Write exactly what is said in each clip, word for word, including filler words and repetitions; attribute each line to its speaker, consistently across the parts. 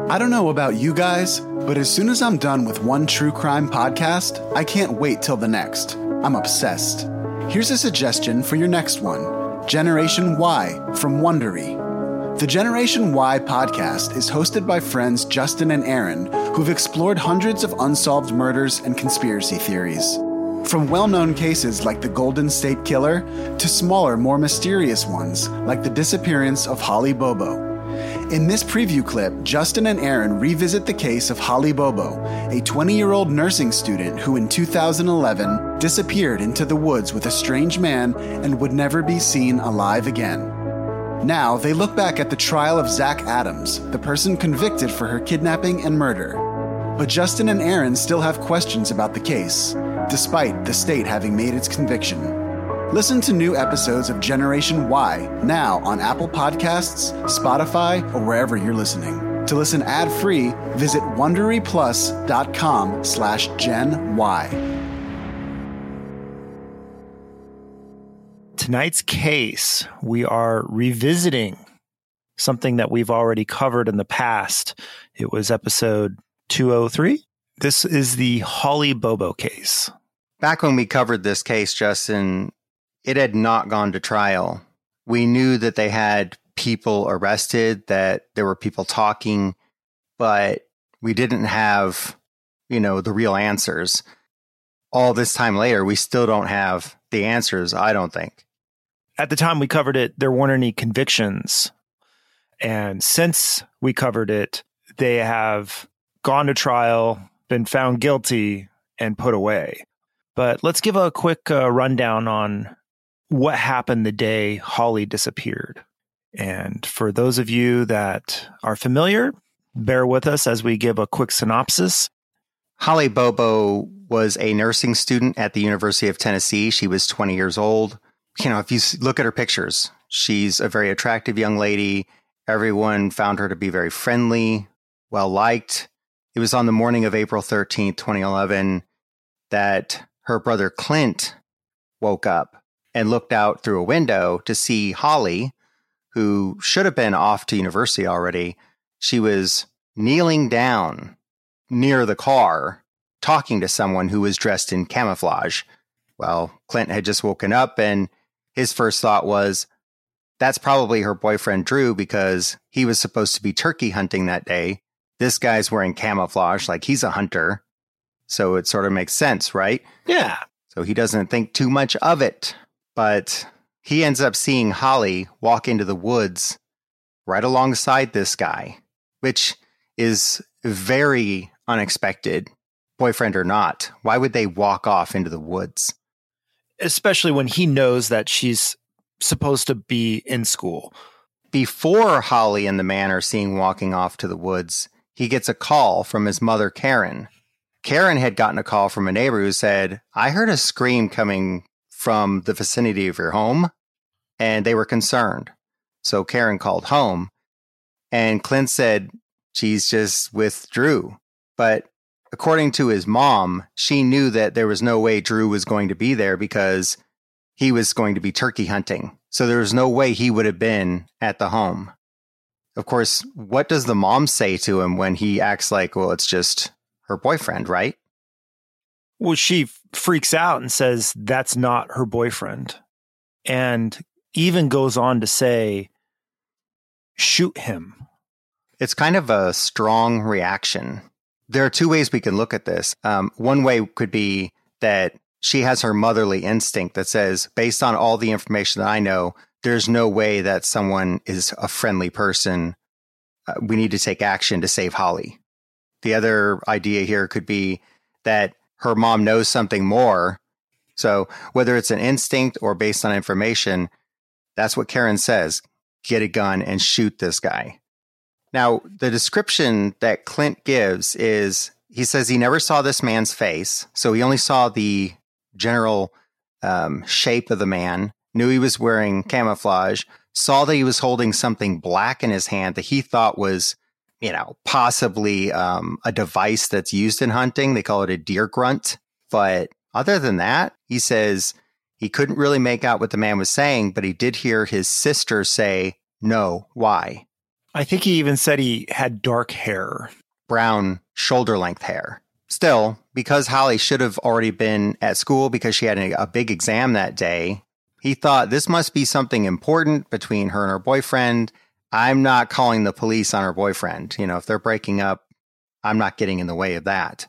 Speaker 1: I don't know about you guys, but as soon as I'm done with one true crime podcast, I can't wait till the next. I'm obsessed. Here's a suggestion for your next one. Generation Why from Wondery. The Generation Why podcast is hosted by friends Justin and Aaron, who've explored hundreds of unsolved murders and conspiracy theories. From well-known cases like the Golden State Killer to smaller, more mysterious ones like the disappearance of Holly Bobo. In this preview clip, Justin and Aaron revisit the case of Holly Bobo, a twenty-year-old nursing student who in two thousand eleven disappeared into the woods with a strange man and would never be seen alive again. Now, they look back at the trial of Zach Adams, the person convicted for her kidnapping and murder. But Justin and Aaron still have questions about the case, despite the state having made its conviction. Listen to new episodes of Generation Why now on Apple Podcasts, Spotify, or wherever you're listening. To listen ad-free, visit wonderyplus.com slash Gen Y.
Speaker 2: Tonight's case, we are revisiting something that we've already covered in the past. It was episode two oh three. This is the Holly Bobo case.
Speaker 3: Back when we covered this case, Justin, it had not gone to trial. We knew that they had people arrested, that there were people talking, but we didn't have, you know, the real answers. All this time later, we still don't have the answers, I don't think.
Speaker 2: At the time we covered it, there weren't any convictions. And since we covered it, they have gone to trial, been found guilty, and put away. But let's give a quick uh, rundown on what happened the day Holly disappeared. And for those of you that are familiar, bear with us as we give a quick synopsis.
Speaker 3: Holly Bobo was a nursing student at the University of Tennessee. She was twenty years old. You know, if you look at her pictures, she's a very attractive young lady. Everyone found her to be very friendly, well-liked. It was on the morning of April thirteenth, twenty eleven, that her brother Clint woke up and looked out through a window to see Holly, who should have been off to university already. She was kneeling down near the car, talking to someone who was dressed in camouflage. Well, Clint had just woken up, and his first thought was, that's probably her boyfriend Drew, because he was supposed to be turkey hunting that day. This guy's wearing camouflage, like he's a hunter. So it sort of makes sense, right?
Speaker 2: Yeah.
Speaker 3: So he doesn't think too much of it. But he ends up seeing Holly walk into the woods right alongside this guy, which is very unexpected, boyfriend or not. Why would they walk off into the woods?
Speaker 2: Especially when he knows that she's supposed to be in school.
Speaker 3: Before Holly and the man are seen walking off to the woods, he gets a call from his mother, Karen. Karen had gotten a call from a neighbor who said, I heard a scream coming from the vicinity of your home, and they were concerned. So Karen called home, and Clint said, she's just with Drew. But according to his mom, she knew that there was no way Drew was going to be there because he was going to be turkey hunting. So there was no way he would have been at the home. Of course, what does the mom say to him when he acts like, well, it's just her boyfriend, right?
Speaker 2: Well, she freaks out and says that's not her boyfriend. And even goes on to say, shoot him.
Speaker 3: It's kind of a strong reaction. There are two ways we can look at this. Um, one way could be that she has her motherly instinct that says, based on all the information that I know, there's no way that someone is a friendly person. Uh, we need to take action to save Holly. The other idea here could be that her mom knows something more. So whether it's an instinct or based on information, that's what Karen says. Get a gun and shoot this guy. Now, the description that Clint gives is, he says he never saw this man's face. So he only saw the general um, shape of the man, knew he was wearing camouflage, saw that he was holding something black in his hand that he thought was, you know, possibly um, a device that's used in hunting. They call it a deer grunt. But other than that, he says he couldn't really make out what the man was saying, but he did hear his sister say, no, why?
Speaker 2: I think he even said he had dark hair.
Speaker 3: Brown shoulder-length hair. Still, because Holly should have already been at school because she had a, a big exam that day, he thought this must be something important between her and her boyfriend. I'm not calling the police on her boyfriend. You know, if they're breaking up, I'm not getting in the way of that.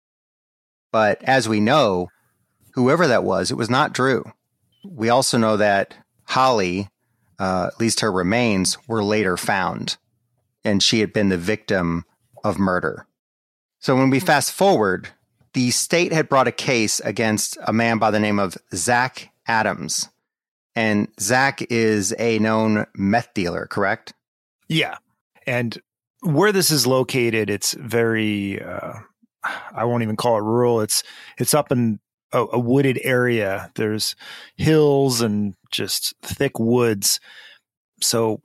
Speaker 3: But as we know, whoever that was, it was not Drew. We also know that Holly, uh, at least her remains, were later found, and she had been the victim of murder. So when we fast forward, the state had brought a case against a man by the name of Zach Adams. And Zach is a known meth dealer, correct?
Speaker 2: Yeah. And where this is located, it's very, uh, I won't even call it rural. It's it's up in a, a wooded area. There's hills and just thick woods. So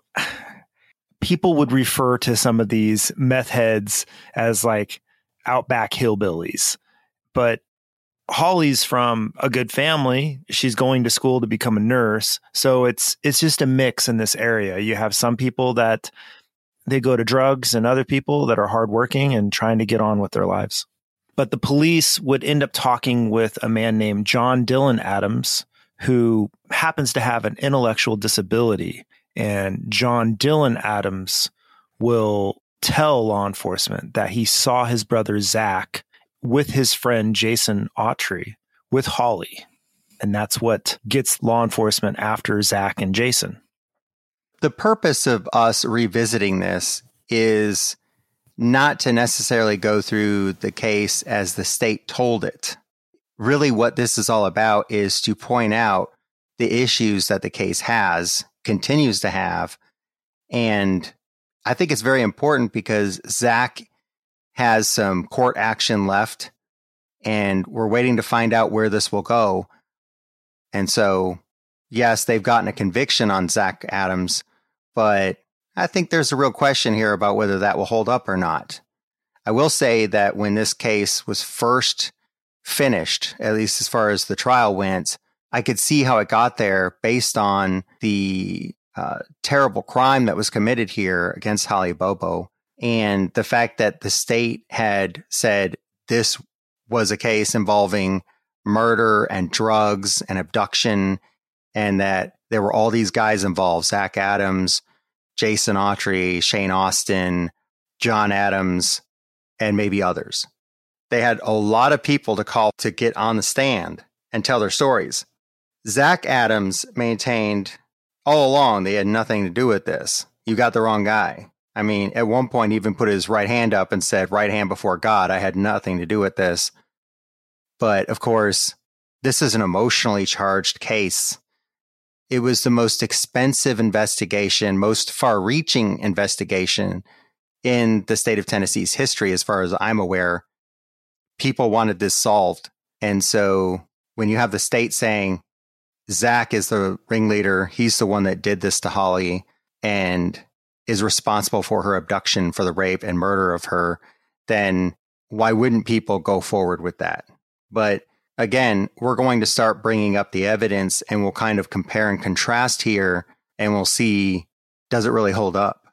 Speaker 2: people would refer to some of these meth heads as like outback hillbillies. But Holly's from a good family. She's going to school to become a nurse. So it's it's just a mix in this area. You have some people that they go to drugs and other people that are hardworking and trying to get on with their lives. But the police would end up talking with a man named John Dylan Adams, who happens to have an intellectual disability. And John Dylan Adams will tell law enforcement that he saw his brother Zach with his friend Jason Autry with Holly. And that's what gets law enforcement after Zach and Jason.
Speaker 3: The purpose of us revisiting this is not to necessarily go through the case as the state told it. Really what this is all about is to point out the issues that the case has, continues to have. And I think it's very important because Zach has some court action left and we're waiting to find out where this will go. And so, yes, they've gotten a conviction on Zach Adams, but I think there's a real question here about whether that will hold up or not. I will say that when this case was first finished, at least as far as the trial went, I could see how it got there based on the uh, terrible crime that was committed here against Holly Bobo and the fact that the state had said this was a case involving murder and drugs and abduction, and that there were all these guys involved, Zach Adams, Jason Autry, Shane Austin, John Adams, and maybe others. They had a lot of people to call to get on the stand and tell their stories. Zach Adams maintained all along they had nothing to do with this. You got the wrong guy. I mean, at one point, he even put his right hand up and said, right hand before God, I had nothing to do with this. But of course, this is an emotionally charged case. It was the most expensive investigation, most far-reaching investigation in the state of Tennessee's history, as far as I'm aware. People wanted this solved. And so when you have the state saying, Zach is the ringleader, he's the one that did this to Holly and is responsible for her abduction, for the rape and murder of her, then why wouldn't people go forward with that? But again, we're going to start bringing up the evidence and we'll kind of compare and contrast here and we'll see, does it really hold up?